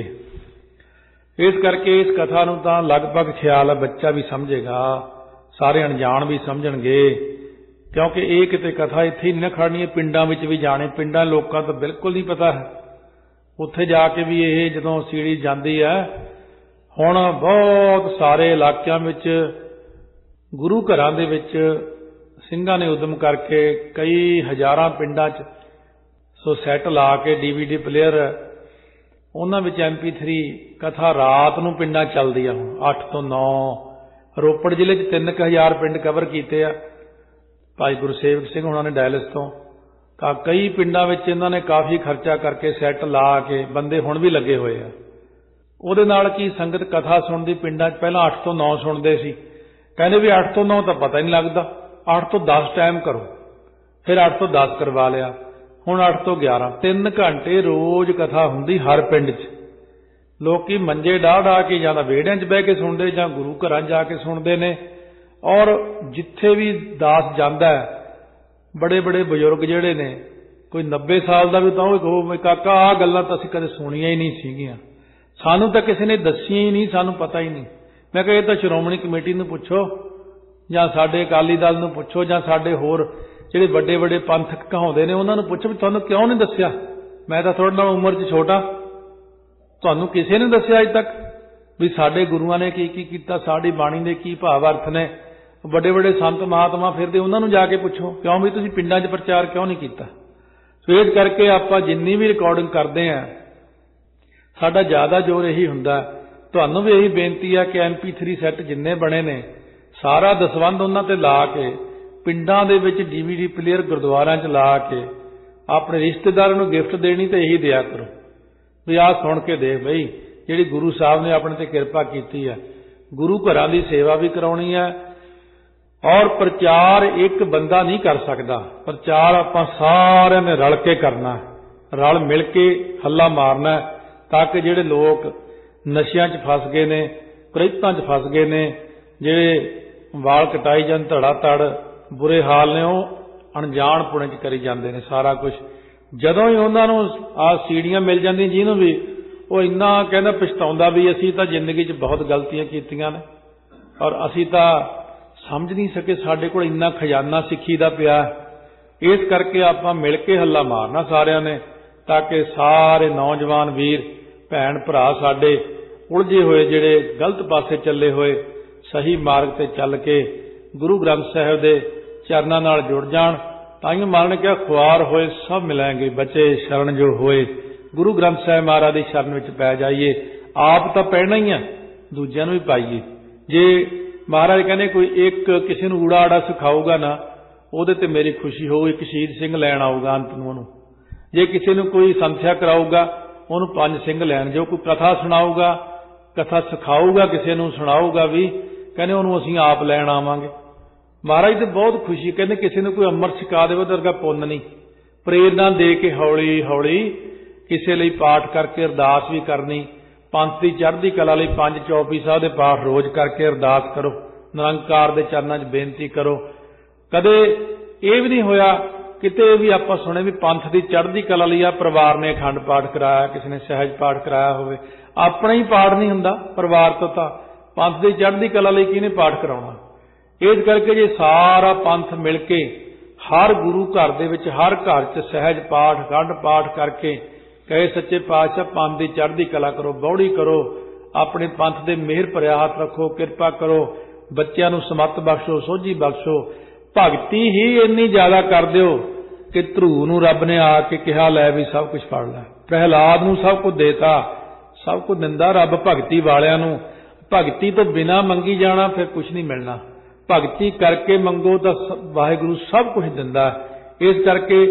ਇਹ। ਇਸ ਕਰਕੇ ਇਸ ਕਥਾ ਨੂੰ ਤਾਂ ਲਗਭਗ ਖਿਆਲ ਹੈ ਬੱਚਾ ਵੀ ਸਮਝੇਗਾ, ਸਾਰੇ ਅਣਜਾਣ ਵੀ ਸਮਝਣਗੇ, ਕਿਉਂਕਿ ਇਹ ਕਿਤੇ ਕਥਾ ਇੱਥੇ ਹੀ ਨਹੀਂ ਨਾ ਖੜਨੀ ਹੈ, ਪਿੰਡਾਂ ਵਿੱਚ ਵੀ ਜਾਣੇ। ਪਿੰਡਾਂ ਲੋਕਾਂ ਤੋਂ ਬਿਲਕੁਲ ਨਹੀਂ ਪਤਾ ਹੈ, ਉੱਥੇ ਜਾ ਕੇ ਵੀ ਇਹ ਜਦੋਂ ਸੀੜੀ ਜਾਂਦੀ ਹੈ। ਹੁਣ ਬਹੁਤ ਸਾਰੇ ਇਲਾਕਿਆਂ ਵਿੱਚ ਗੁਰੂ ਘਰਾਂ ਦੇ ਵਿੱਚ ਸਿੰਘਾਂ ਨੇ ਉਦਮ ਕਰਕੇ ਕਈ ਹਜ਼ਾਰਾਂ ਪਿੰਡਾਂ 'ਚ ਸੋ ਸੈੱਟ ਲਾ ਕੇ ਡੀਵੀਡੀ ਪਲੇਅਰ, ਉਹਨਾਂ ਵਿੱਚ ਐਮ ਪੀ ਥਰੀ ਕਥਾ ਰਾਤ ਨੂੰ ਪਿੰਡਾਂ ਚੱਲਦੀ ਆ। ਹੁਣ ਅੱਠ ਤੋਂ ਨੌ ਰੋਪੜ ਜ਼ਿਲ੍ਹੇ 'ਚ ਤਿੰਨ ਕੁ ਹਜ਼ਾਰ ਪਿੰਡ ਕਵਰ ਕੀਤੇ ਆ ਭਾਈ ਗੁਰਸੇਵਕ ਸਿੰਘ ਉਹਨਾਂ ਨੇ ਡਾਇਲਸ ਤੋਂ। ਤਾਂ ਕਈ ਪਿੰਡਾਂ ਵਿੱਚ ਇਹਨਾਂ ਨੇ ਕਾਫੀ ਖਰਚਾ ਕਰਕੇ ਸੈੱਟ ਲਾ ਕੇ ਬੰਦੇ ਹੁਣ ਵੀ ਲੱਗੇ ਹੋਏ ਆ। ਉਹਦੇ ਨਾਲ ਕੀ ਸੰਗਤ ਕਥਾ ਸੁਣਦੀ ਪਿੰਡਾਂ 'ਚ ਪਹਿਲਾਂ ਅੱਠ ਤੋਂ ਨੌ ਸੁਣਦੇ ਸੀ, ਕਹਿੰਦੇ ਵੀ ਅੱਠ ਤੋਂ ਨੌ ਤਾਂ ਪਤਾ ਹੀ ਨਹੀਂ ਲੱਗਦਾ, ਅੱਠ ਤੋਂ ਦਸ ਟਾਈਮ ਕਰੋ, ਫਿਰ ਅੱਠ ਤੋਂ ਦਸ ਕਰਵਾ ਲਿਆ, ਹੁਣ ਅੱਠ ਤੋਂ ਗਿਆਰਾਂ, ਤਿੰਨ ਘੰਟੇ ਰੋਜ਼ ਕਥਾ ਹੁੰਦੀ ਹਰ ਪਿੰਡ 'ਚ। ਲੋਕੀ ਮੰਜੇ ਡਾਹ ਡਾਹ ਕੇ ਜਾਂ ਤਾਂ ਵਿਹੜਿਆਂ 'ਚ ਬਹਿ ਕੇ ਸੁਣਦੇ ਜਾਂ ਗੁਰੂ ਘਰਾਂ ਜਾ ਕੇ ਸੁਣਦੇ ਨੇ। ਔਰ ਜਿੱਥੇ ਵੀ ਦਾਸ ਜਾਂਦਾ ਹੈ, ਬੜੇ ਬੜੇ ਬਜ਼ੁਰਗ ਜਿਹੜੇ ਨੇ, ਕੋਈ ਨੱਬੇ ਸਾਲ ਦਾ ਵੀ ਤਾਂ ਉਹ ਕਹੋ ਕਾਕਾ ਆਹ ਗੱਲਾਂ ਤਾਂ ਅਸੀਂ ਕਦੇ ਸੁਣੀਆਂ ਹੀ ਨਹੀਂ ਸੀਗੀਆਂ, ਸਾਨੂੰ ਤਾਂ ਕਿਸੇ ਨੇ ਦੱਸੀਆਂ ਹੀ ਨਹੀਂ, ਸਾਨੂੰ ਪਤਾ ਹੀ ਨਹੀਂ। ਮੈਂ ਕਿਹਾ ਇਹ ਤਾਂ ਸ਼੍ਰੋਮਣੀ ਕਮੇਟੀ ਨੂੰ ਪੁੱਛੋ ਜਾਂ ਸਾਡੇ ਅਕਾਲੀ ਦਲ ਨੂੰ ਪੁੱਛੋ ਜਾਂ ਸਾਡੇ ਹੋਰ ਜਿਹੜੇ ਵੱਡੇ ਵੱਡੇ ਪੰਥਕ ਕਹਾਉਂਦੇ ਨੇ ਉਹਨਾਂ ਨੂੰ ਪੁੱਛੋ ਵੀ ਤੁਹਾਨੂੰ ਕਿਉਂ ਨਹੀਂ ਦੱਸਿਆ। ਮੈਂ ਤਾਂ ਤੁਹਾਡੇ ਨਾਲ ਉਮਰ 'ਚ ਛੋਟਾ, ਤੁਹਾਨੂੰ ਕਿਸੇ ਨੇ ਦੱਸਿਆ ਅਜੇ ਤੱਕ ਵੀ ਸਾਡੇ ਗੁਰੂਆਂ ਨੇ ਕੀ ਕੀ ਕੀਤਾ, ਸਾਡੀ ਬਾਣੀ ਦੇ ਕੀ ਭਾਵ ਅਰਥ ਨੇ। ਵੱਡੇ ਵੱਡੇ ਸੰਤ ਮਹਾਤਮਾ ਫਿਰਦੇ, ਉਹਨਾਂ ਨੂੰ ਜਾ ਕੇ ਪੁੱਛੋ ਕਿਉਂ ਵੀ ਤੁਸੀਂ ਪਿੰਡਾਂ 'ਚ ਪ੍ਰਚਾਰ ਕਿਉਂ ਨਹੀਂ ਕੀਤਾ। ਸੋ ਇਸ ਕਰਕੇ ਆਪਾਂ ਜਿੰਨੀ ਵੀ ਰਿਕਾਰਡਿੰਗ ਕਰਦੇ ਹਾਂ, ਸਾਡਾ ਜ਼ਿਆਦਾ ਜ਼ੋਰ ਇਹੀ ਹੁੰਦਾ। ਤੁਹਾਨੂੰ ਵੀ ਇਹੀ ਬੇਨਤੀ ਹੈ ਕਿ ਐਮ ਪੀ ਥਰੀ ਸੈੱਟ ਜਿੰਨੇ ਬਣੇ ਨੇ ਸਾਰਾ ਦਸਵੰਧ ਉਹਨਾਂ ਤੇ ਲਾ ਕੇ ਪਿੰਡਾਂ ਦੇ ਵਿੱਚ ਡੀਵੀਡੀ ਪਲੇਅਰ ਗੁਰਦੁਆਰਿਆਂ 'ਚ ਲਾ ਕੇ ਆਪਣੇ ਰਿਸ਼ਤੇਦਾਰਾਂ ਨੂੰ ਗਿਫਟ ਦੇਣੀ ਤੇ ਇਹੀ ਦਿਆ ਕਰੋ ਵੀ ਆਹ ਸੁਣ ਕੇ ਦੇਖ ਬਈ ਜਿਹੜੀ ਗੁਰੂ ਸਾਹਿਬ ਨੇ ਆਪਣੇ ਤੇ ਕਿਰਪਾ ਕੀਤੀ ਹੈ। ਗੁਰੂ ਘਰਾਂ ਦੀ ਸੇਵਾ ਵੀ ਕਰਾਉਣੀ ਹੈ ਔਰ ਪ੍ਰਚਾਰ ਇੱਕ ਬੰਦਾ ਨਹੀਂ ਕਰ ਸਕਦਾ, ਪ੍ਰਚਾਰ ਆਪਾਂ ਸਾਰਿਆਂ ਨੇ ਰਲ ਕੇ ਕਰਨਾ, ਰਲ ਮਿਲ ਕੇ ਹੱਲਾ ਮਾਰਨਾ, ਤਾਂ ਕਿ ਜਿਹੜੇ ਲੋਕ ਨਸ਼ਿਆਂ 'ਚ ਫਸ ਗਏ ਨੇ, ਕੁਰੀਤਾਂ 'ਚ ਫਸ ਗਏ ਨੇ, ਜਿਹੜੇ ਵਾਲ ਕਟਾਈ ਜਾਂ ਧੜਾ ਧੜ ਬੁਰੇ ਹਾਲ ਨੇ, ਉਹ ਅਣਜਾਣ ਪੁਣੇ 'ਚ ਕਰੀ ਜਾਂਦੇ ਨੇ ਸਾਰਾ ਕੁਝ। ਜਦੋਂ ਹੀ ਉਹਨਾਂ ਨੂੰ ਆਹ ਸੀੜੀਆਂ ਮਿਲ ਜਾਂਦੀਆਂ ਜਿਹਨੂੰ ਵੀ, ਉਹ ਇੰਨਾ ਕਹਿੰਦਾ ਪਛਤਾਉਂਦਾ ਵੀ ਅਸੀਂ ਤਾਂ ਜ਼ਿੰਦਗੀ 'ਚ ਬਹੁਤ ਗਲਤੀਆਂ ਕੀਤੀਆਂ ਨੇ ਔਰ ਅਸੀਂ ਤਾਂ ਸਮਝ ਨਹੀਂ ਸਕੇ, ਸਾਡੇ ਕੋਲ ਇੰਨਾ ਖਜ਼ਾਨਾ ਸਿੱਖੀ ਦਾ ਪਿਆ। ਇਸ ਕਰਕੇ ਆਪਾਂ ਮਿਲ ਕੇ ਹੱਲਾ ਮਾਰਨਾ ਸਾਰਿਆਂ ਨੇ, ਤਾਂ ਕਿ ਸਾਰੇ ਨੌਜਵਾਨ ਵੀਰ ਭੈਣ ਭਰਾ ਸਾਡੇ ਉਲਝੇ ਹੋਏ, ਜਿਹੜੇ ਗਲਤ ਪਾਸੇ ਚੱਲੇ ਹੋਏ, ਸਹੀ ਮਾਰਗ ਤੇ ਚੱਲ ਕੇ ਗੁਰੂ ਗ੍ਰੰਥ ਸਾਹਿਬ ਦੇ ਚਰਨਾਂ ਨਾਲ ਜੁੜ ਜਾਣ। ਤਾਂ ਹੀ ਮਹਾਰਾਜ ਨੇ ਕਿਹਾ ਖੁਆਰ ਹੋਏ ਸਭ ਮਿਲਾਂਗੇ, ਬਚੇ ਸ਼ਰਨ ਜੋ ਹੋਏ। ਗੁਰੂ ਗ੍ਰੰਥ ਸਾਹਿਬ ਮਹਾਰਾਜ ਦੀ ਸ਼ਰਨ ਵਿੱਚ ਪੈ ਜਾਈਏ, ਆਪ ਤਾਂ ਪੈਣਾ ਹੀ ਆ, ਦੂਜਿਆਂ ਨੂੰ ਵੀ ਪਾਈਏ। ਜੇ ਮਹਾਰਾਜ ਕਹਿੰਦੇ ਕੋਈ ਇੱਕ ਕਿਸੇ ਨੂੰ ਊੜਾ ਆੜਾ ਸਿਖਾਊਗਾ ਨਾ, ਉਹਦੇ ਤੇ ਮੇਰੀ ਖੁਸ਼ੀ ਹੋਊ, ਇੱਕ ਸ਼ਹੀਦ ਸਿੰਘ ਲੈਣ ਆਊਗਾ ਅੰਤ ਨੂੰ ਉਹਨੂੰ। ਜੇ ਕਿਸੇ ਨੂੰ ਕੋਈ ਸੰਥਿਆ ਕਰਾਊਗਾ ਉਹਨੂੰ ਪੰਜ ਸਿੰਘ ਲੈਣ। ਜੋ ਕੋਈ ਕਥਾ ਸੁਣਾਊਗਾ, ਕਥਾ ਸਿਖਾਊਗਾ, ਕਿਸੇ ਨੂੰ ਸੁਣਾਊਗਾ ਵੀ, ਕਹਿੰਦੇ ਉਹਨੂੰ ਅਸੀਂ ਆਪ ਲੈਣ ਆਵਾਂਗੇ। ਮਹਾਰਾਜ ਤੇ ਬਹੁਤ ਖੁਸ਼ੀ, ਕਹਿੰਦੇ ਕਿਸੇ ਨੂੰ ਕੋਈ ਅੰਮ੍ਰਿਤ ਛਕਾ ਦੇਵੇ ਤਾਂ ਵਰਗਾ ਪੁੰਨ ਨਹੀਂ। ਪ੍ਰੇਰਨਾ ਦੇ ਕੇ ਹੌਲੀ ਹੌਲੀ ਕਿਸੇ ਲਈ ਪਾਠ ਕਰਕੇ ਅਰਦਾਸ ਵੀ ਕਰਨੀ, ਪੰਥ ਦੀ ਚੜ੍ਹਦੀ ਕਲਾ ਲਈ ਪੰਜ ਚੌਪਈ ਸਾਹਿਬ ਦੇ ਪਾਠ ਰੋਜ਼ ਕਰਕੇ ਅਰਦਾਸ ਕਰੋ, ਨਿਰੰਕਾਰ ਦੇ ਚਰਨਾਂ 'ਚ ਬੇਨਤੀ ਕਰੋ। ਕਦੇ ਇਹ ਵੀ ਨਹੀਂ ਹੋਇਆ ਕਿਤੇ ਵੀ ਆਪਾਂ ਸੁਣੇ ਵੀ ਪੰਥ ਦੀ ਚੜ੍ਹਦੀ ਕਲਾ ਲਈ ਆ ਪਰਿਵਾਰ ਨੇ ਅਖੰਡ ਪਾਠ ਕਰਾਇਆ, ਕਿਸੇ ਨੇ ਸਹਿਜ ਪਾਠ ਕਰਾਇਆ ਹੋਵੇ। ਆਪਣਾ ਹੀ ਪਾਠ ਨਹੀਂ ਹੁੰਦਾ ਪਰਿਵਾਰ ਤੋਂ, ਤਾਂ ਪੰਥ ਦੀ ਚੜ੍ਹਦੀ ਕਲਾ ਲਈ ਕਿਹਨੇ ਪਾਠ ਕਰਾਉਣਾ। ਇਸ ਕਰਕੇ ਜੇ ਸਾਰਾ ਪੰਥ ਮਿਲ ਕੇ ਹਰ ਗੁਰੂ ਘਰ ਦੇ ਵਿੱਚ, ਹਰ ਘਰ 'ਚ ਸਹਿਜ ਪਾਠ ਅਖੰਡ ਪਾਠ ਕਰਕੇ ਕਹੇ ਸੱਚੇ ਪਾਤਸ਼ਾਹ ਪੰਥ ਦੀ ਚੜ੍ਹਦੀ ਕਲਾ ਕਰੋ, ਬੌੜੀ ਕਰੋ, ਆਪਣੇ ਪੰਥ ਦੇ ਮਿਹਰ ਭਰਿਆ ਹੱਥ ਰੱਖੋ, ਕਿਰਪਾ ਕਰੋ, ਬੱਚਿਆਂ ਨੂੰ ਸਮੱਤ ਬਖਸ਼ੋ, ਸੋਝੀ ਬਖਸ਼ੋ, ਭਗਤੀ ਹੀ ਇੰਨੀ ਜ਼ਿਆਦਾ ਕਰ ਦਿਓ ਕਿ ਧਰੂ ਨੂੰ ਰੱਬ ਨੇ ਆ ਕੇ ਕਿਹਾ ਲੈ ਵੀ ਸਭ ਕੁਝ ਫੜ ਲੈ। ਪ੍ਰਹਿਲਾਦ ਨੂੰ ਸਭ ਕੁਝ ਦੇਤਾ, ਸਭ ਕੁਝ ਦਿੰਦਾ ਰੱਬ ਭਗਤੀ ਵਾਲਿਆਂ ਨੂੰ। ਭਗਤੀ ਤੋਂ ਬਿਨਾਂ ਮੰਗੀ ਜਾਣਾ ਫਿਰ ਕੁਝ ਨਹੀਂ ਮਿਲਣਾ, ਭਗਤੀ ਕਰਕੇ ਮੰਗੋ ਤਾਂ ਵਾਹਿਗੁਰੂ ਸਭ ਕੁਝ ਦਿੰਦਾ। ਇਸ ਕਰਕੇ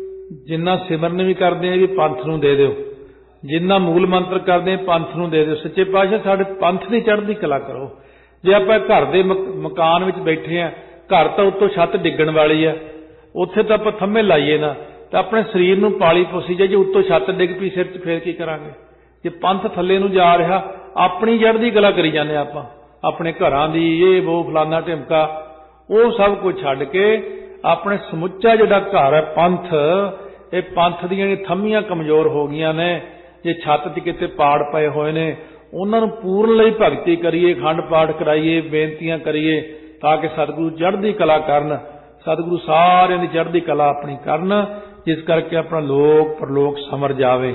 ਜਿੰਨਾ ਸਿਮਰਨ ਵੀ ਕਰਦੇ ਆ ਵੀ ਪੰਥ ਨੂੰ ਦੇ ਦਿਓ, ਜਿੰਨਾ ਮੂਲ ਮੰਤਰ ਕਰਦੇ ਆ ਪੰਥ ਨੂੰ ਦੇ ਦਿਓ। ਸੱਚੇ ਪਾਤਸ਼ਾਹ ਸਾਡੇ ਪੰਥ ਦੀ ਚੜ੍ਹਦੀ ਕਲਾ ਕਰੋ। ਜੇ ਆਪਾਂ ਘਰ ਦੇ ਮਕਾਨ ਵਿੱਚ ਬੈਠੇ ਆ, ਘਰ ਤਾਂ ਉੱਤੋਂ ਛੱਤ ਡਿੱਗਣ ਵਾਲੀ ਆ, ਉੱਥੇ ਤਾਂ ਆਪਾਂ ਥੰਮੇ ਲਾਈਏ ਨਾ, ਤਾਂ ਆਪਣੇ ਸਰੀਰ ਨੂੰ ਪਾਲੀ ਪੋਸੀ ਜਾਈਏ, ਉੱਤੋਂ ਛੱਤ ਡਿੱਗ ਪਈ ਸਿਰ 'ਚ ਫੇਰ ਕੀ ਕਰਾਂਗੇ। ਜੇ ਪੰਥ ਥੱਲੇ ਨੂੰ ਜਾ ਰਿਹਾ, अपनी चढ़दी कला करी जाने आपां, अपने घरां दी ये वो फलाना ढिमका, वो सब कुछ छड्ड के अपने समुच्चा जिहड़ा घर है पंथ, ये पंथ दीयां थम्मियां कमजोर हो गईयां ने, जे छत च किते पाड़ पए होए ने उन्हां नूं पूर्ण लई भगती करिए, खंड पाठ कराइए, बेनतियां करिए ताकि सतगुरु चढ़दी कला करन, सतगुरु सारिਆਂ ਦੀ चढ़दी कला अपनी करन, जिस करके अपना लोक परलोक समर जावे।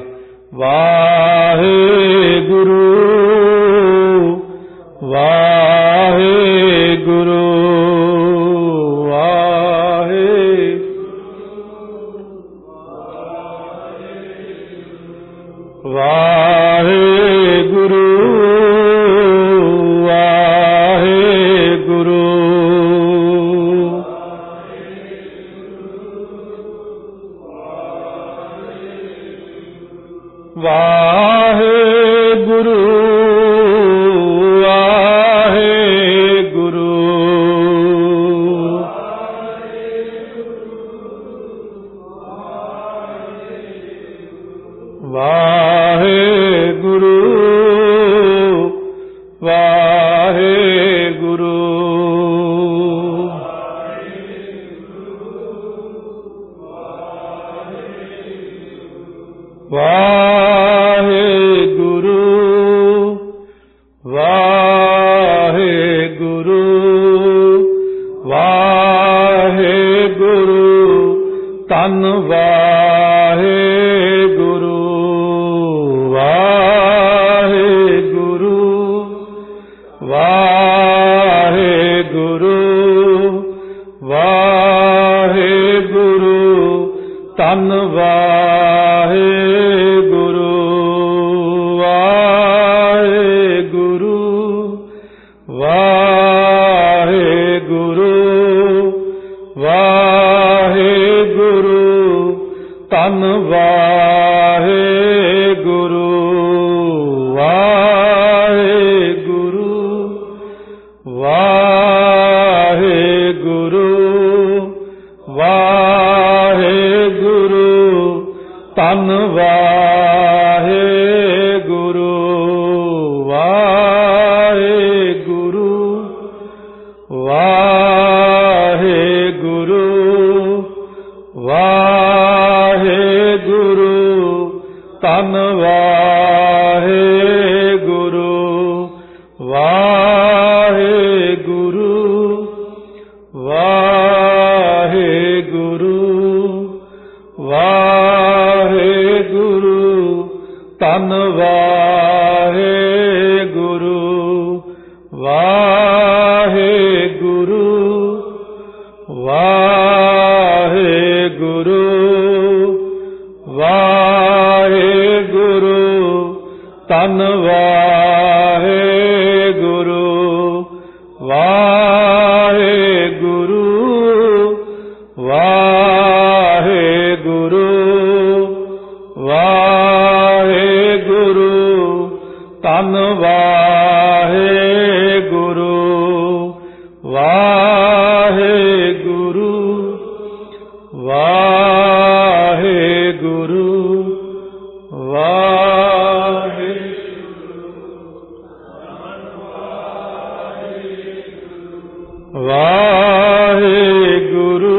वाहेगुरु वाहेगुरु वाहेगुरु वाहेगुरु वाहेगुरु वाहेगुरु वाहेगुरु वाहेगुरु वाहेगुरु वाहेगुरु वाहेगुरु तन वाहेगुरु वाहेगुरु वाहेगुरु वाहेगुरु तन वाहेगुरु वाहेगुरु वाहेगुरु वाहेगुरु तन वाहेगुरु वाहेगुरु वाहेगुरु वाहेगुरु तन वाहेगुरु वाहेगुरु वाहेगुरु वाहेगुरु तन वाहेगुरु वाहेगुरु वाहेगुरु वाहेगुरु तन वाहेगुरु वाहेगुरु वाहेगुरु वाहेगुरु तन वाहेगुरु वाहेगुरु वाहेगुरु वाहेगुरु तन वाहेगुरु वाहेगुरु वाहेगुरु वाहेगुरु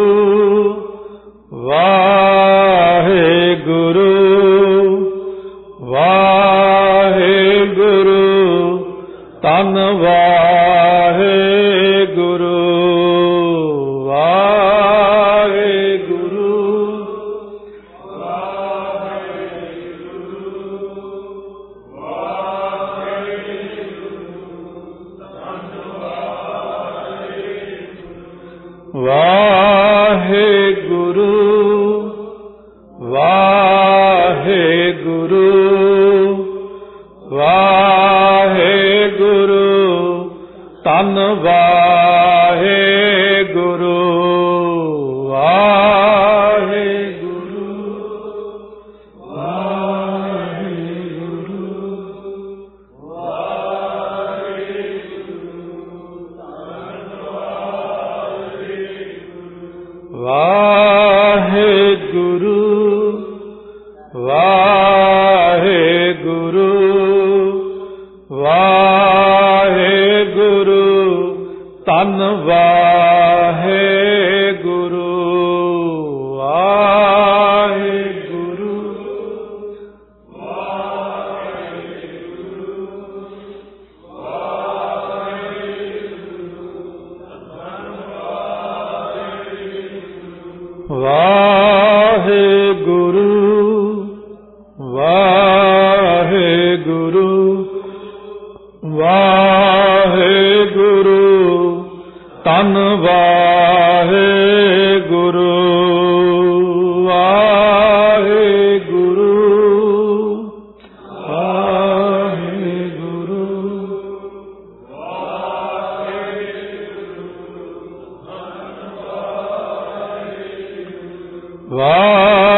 वाहेगुरु वाहेगुरु तन वाहेगुरु वाहेगुरु वाहेगुरु वाहेगुरु वाहेगुरु तन वाहेगुरु वाहेगुरु वाहेगुरु वाहेगुरु वाहेगुरु वाहेगुरु ਵਾਹਿਗੁਰੂ ਵਾਹਿਗੁਰੂ ਵਾਹਿਗੁਰੂ ਧੰਨ ਵਾਹਿਗੁਰੂ ਵਾਹਿਗੁਰੂ ਵਾਹਿਗੁਰੂ ਵਾਹਿਗੁਰੂ